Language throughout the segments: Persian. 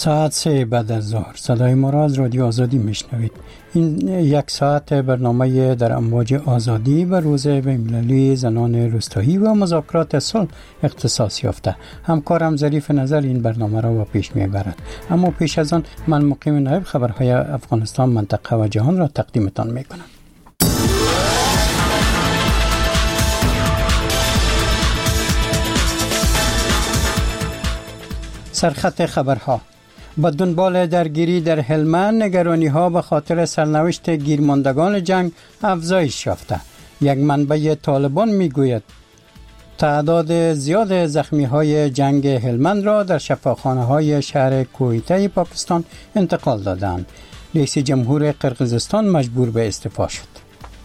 ساعت 3 بعد از ظهر صدای ما را از رادیو آزادی میشنوید. این یک ساعت برنامه در امواج آزادی و روز بین‌المللی زنان روستایی و مذاکرات صلح اختصاص یافته. همکارم ظریف نظر این برنامه را به پیش میبرد. اما پیش از آن من مقیم نایب خبرهای افغانستان، منطقه و جهان را تقدیمتان میکنم. سرخط خبرها: با دنبال درگیری در هلمند، نگرانی‌ها به خاطر سرنوشت گیرماندگان جنگ افزایش یافته. یک منبع طالبان میگوید تعداد زیاد زخمی‌های جنگ هلمند را در شفاخانه‌های شهر کویته پاکستان انتقال دادند. رئیس جمهور قرقیزستان مجبور به استعفا شد.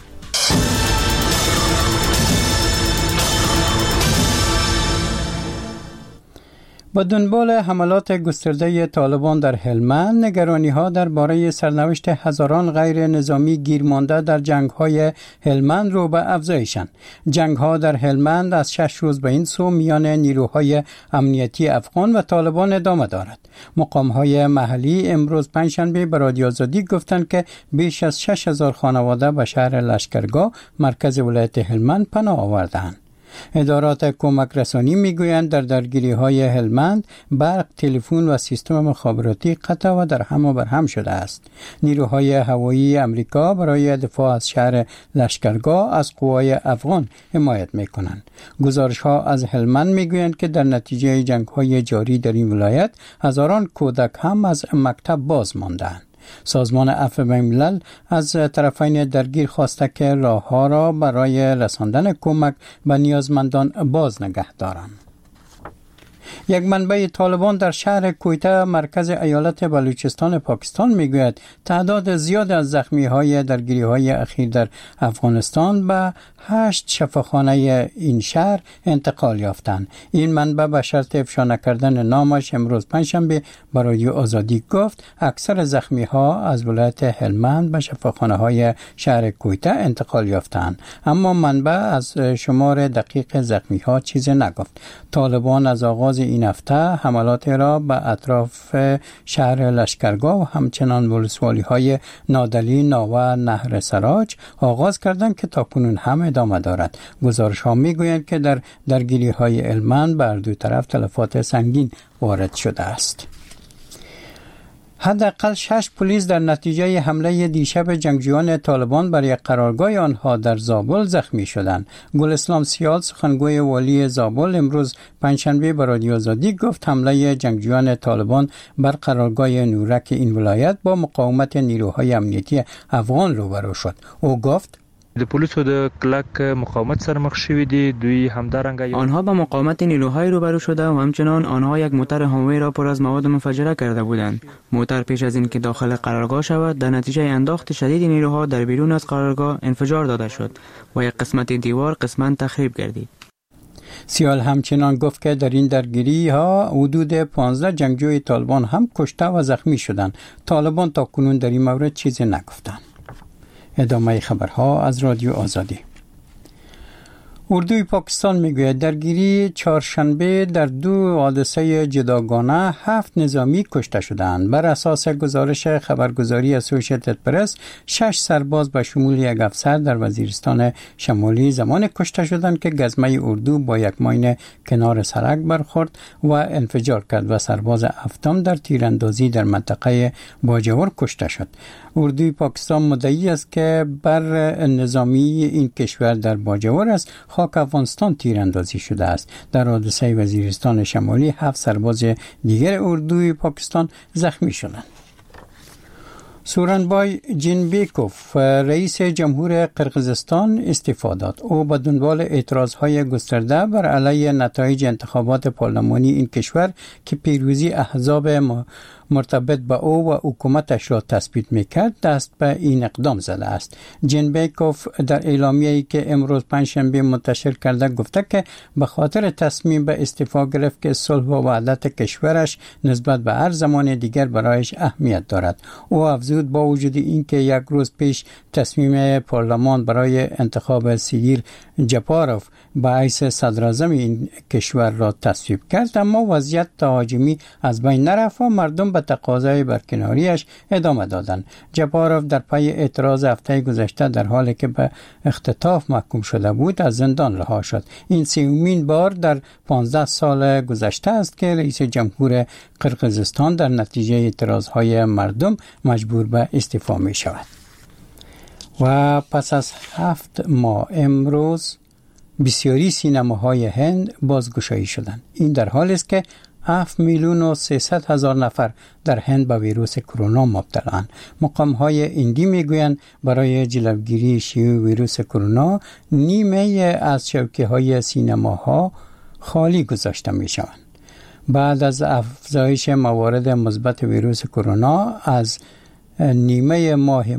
با دنبال حملات گسترده طالبان در هلمند، نگرانی‌ها درباره سرنوشت هزاران غیر نظامی گیرمانده در جنگ‌های هلمند رو به افزایشند. جنگ‌ها در هلمند از 6 روز به این سو میان نیروهای امنیتی افغان و طالبان ادامه دارد. مقام‌های محلی امروز پنجشنبه به رادیو آزادی گفتند که بیش از 6000 خانواده به شهر لشکرگاه مرکز ولایت هلمند پناه آوردند. ادارات کمک رسانی میگویند در درگیری‌های هلمند برق، تلفن و سیستم مخابراتی قطع و در هم و بر هم شده است. نیروهای هوایی امریکا برای دفاع از شهر لشکرگاه از قوای افغان حمایت میکنند. گزارش‌ها از هلمند میگویند که در نتیجه جنگ‌های جاری در این ولایت هزاران کودک هم از مکتب باز ماندند. سازمان عفو بین‌الملل از طرفین درگیر خواسته که راه‌ها را برای رساندن کمک به نیازمندان باز نگه دارند. یک منبع طالبان در شهر کویته مرکز ایالت بلوچستان پاکستان میگوید تعداد زیاد از زخمی‌های درگیری‌های اخیر در افغانستان به 8 شفاخانه این شهر انتقال یافتند. این منبع به شرط افشا نکردن نامش امروز پنجشنبه به رادیو آزادی گفت اکثر زخمی‌ها از ولایت هلمند به شفاخانه‌های شهر کویته انتقال یافتند، اما منبع از شمار دقیق زخمی‌ها چیزی نگفت. طالبان از آغاز این هفته حملات را به اطراف شهر لشکرگاه و همچنان ولسوالی‌های نادلی، ناوه، نهر سراج آغاز کردند که تاکنون هم ادامه دارد. گزارش‌ها می‌گویند که در درگیری‌های هلمند بر دو طرف تلفات سنگین وارد شده است. حداقل 6 پلیس در نتیجه حمله دیشب جنگجویان طالبان بر یک قرارگاه آنها در زابل زخمی شدند. گل اسلام سیال سخنگوی والی زابل امروز پنجشنبه به رادیو آزادی گفت حمله جنگجویان طالبان بر قرارگاه نورک این ولایت با مقاومت نیروهای امنیتی افغان روبرو شد. او گفت د پولیسو د کلک مقاومت سره مخ شوی دي. دوی همدارنګه آنها با مقاومت نیروهای روبرو شده و همچنان آنها یک موتر هامی را پر از مواد منفجره کرده بودند. موتر پیش از این که داخل قرارگاه شود در نتیجه انداخت شدید نیروها در بیرون از قرارگاه انفجار داده شد و یک قسمت دیوار قسماً تخریب گردید. سیال همچنان گفت که در این درگیری ها حدود 15 جنگجوی طالبان هم کشته و زخمی شدند. طالبان تا کنون در این مورد چیزی نگفتند. ادامه خبرها از رادیو آزادی. اردوی پاکستان میگوید درگیری چهارشنبه در 2 حادثه جداگانه 7 نظامی کشته شدند. بر اساس گزارش خبرگزاری اسوسییتد پرس 6 سرباز به شمول یک افسر در وزیرستان شمالی زمان کشته شدند که گزمه اردو با یک ماین کنار سرک برخورد و انفجار کرد و سرباز هفتم در تیراندازی در منطقه باجور کشته شد. اردوی پاکستان مدعی است که بر نظامی این کشور در باجور است خاک افغانستان تیراندازی شده است. در حادثه وزیرستان شمالی 7 سرباز دیگر اردوی پاکستان زخمی شدند. سورنبای جینبیکوف رئیس جمهور قرقیزستان استعفا داد. او به دنبال اعتراضهای گسترده بر علیه نتایج انتخابات پارلمانی این کشور که پیروزی احزاب مرتبط با او و حکومتش را تثبیت میکرد دست به این اقدام زده است. جینبیکوف در اعلامیه‌ای که امروز پنجشنبه منتشر کرده گفته که به خاطر تصمیم به استعفا گرفت که صلح و وحدت کشورش نسبت به هر زمان دیگر برایش اهمیت دارد. او افزود با وجود اینکه یک روز پیش تصمیم پارلمان برای انتخاب سیگیر جپاروف به حیث صدراعظم این کشور را تصویب کرد، اما وضعیت تهاجمی از بین نرفت و مردم به به تقاضای برکناریش ادامه دادند. جباروف در پی اعتراض هفته گذشته در حالی که به اختطاف محکوم شده بود از زندان رها شد. این سومین بار در 15 سال گذشته است که رئیس جمهور قرقیزستان در نتیجه اعتراضهای مردم مجبور به استعفا می شود. و پس از 7 ماه امروز بسیاری سینماهای هند بازگشایی شدند. این در حالی است که 7,300,000 نفر در هند به ویروس کرونا مبتلایند. مقام‌های هندی میگویند برای جلوگیری شیوع ویروس کرونا نیمه از شوکه‌های سینماها خالی گذاشته می‌شوند. بعد از افزایش موارد مثبت ویروس کرونا از نیمه ماه